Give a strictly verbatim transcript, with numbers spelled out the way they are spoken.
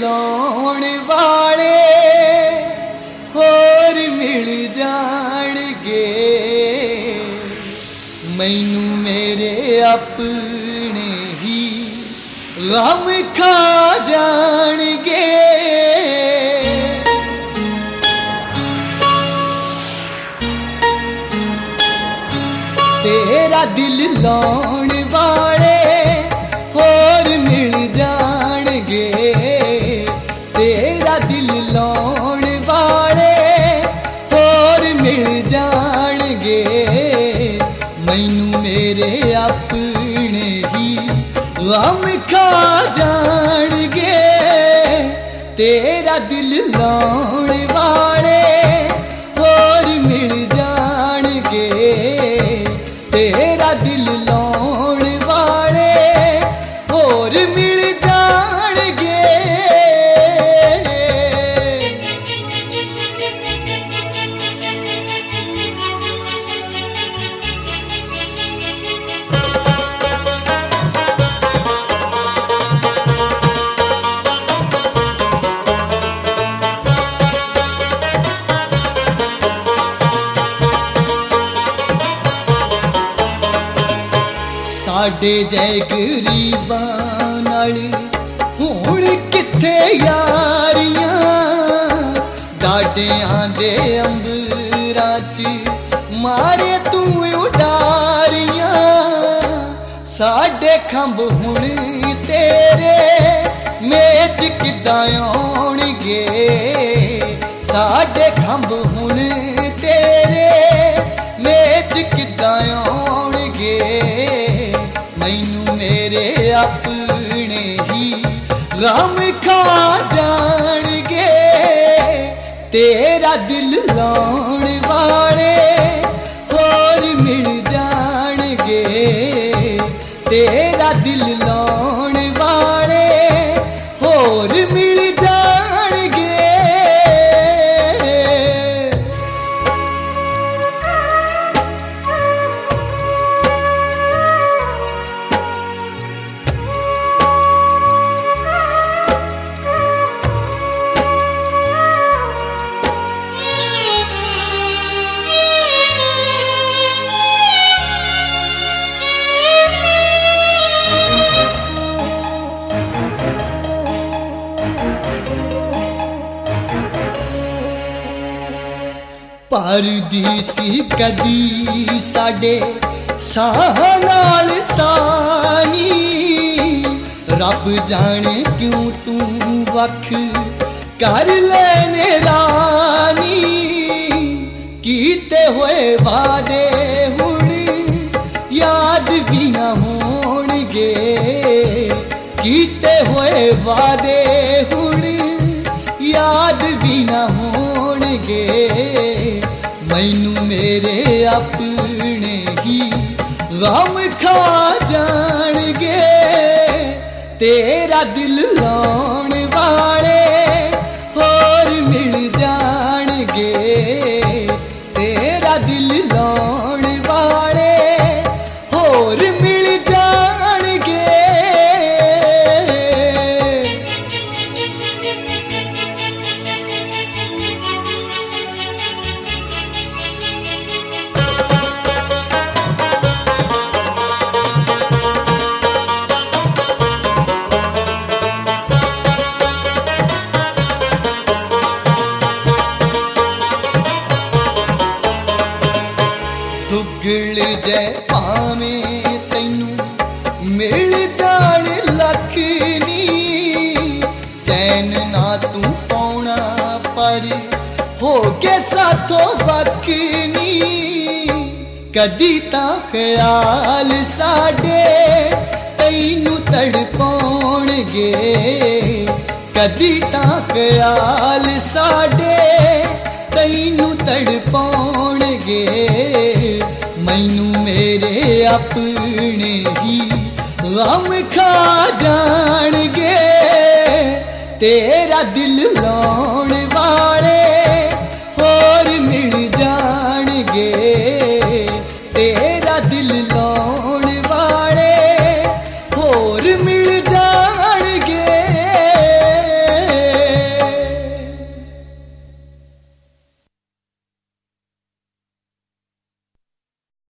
लाउण वाले होर मिल जाणगे, मैनू मेरे अपने ही गम खा जाणगे। तेरा दिल लाउण वाले होर मिल जाणगे, तेरा दिल लाउण वाले होर मिल जाणगे, मैनू मेरे अपने ही गम खा जाणगे। तेरा दिल लाउण वाले होर मिल जाणगे, तेरा दिल लाउण वाले होर मिल जाणगे। साडे जै गरीबां नाल हुण कित्थे यारियां, डाडियां दे अंबरां च मारे तू उडारियां, साडे खंभ हुण तेरे मेच किद्दां आउणगे, साडे खंभ हुण तेरे मेच किद्दां आउणगे, मैनू मेरे अपने ही गम खा जाणगे। तेरा दिल लाउण वाले होर मिल जाणगे, तेरा दिल लाउण वाले होर मिल जाणगे। परदेसी कदी साडे साह नाल सानी, रब जाने क्यों तू वख कर लेने रानी, कीते हुए वादे हुण याद भी न होणगे, कीते हुए वादे हुण याद भी न होणगे, मैनू मेरे अपने ही गम खा जाणगे। तेरा दिल लाउण वाले होर मिल जाणगे, तेरा दिल लाउण वाले होर मिल जाणगे। दुगल जै भावें तैनू मिल जाण लख नी, चैन ना तू पाउणा पर हो के साथों वक नी, कदी तां ख्याल साडे तैनू तड़पाउणगे, कदी तां ख्याल साडे तैनू तड़पाउणगे, मैनू मेरे अपने ही गम खा जाणगे। तेरा दिल लाउण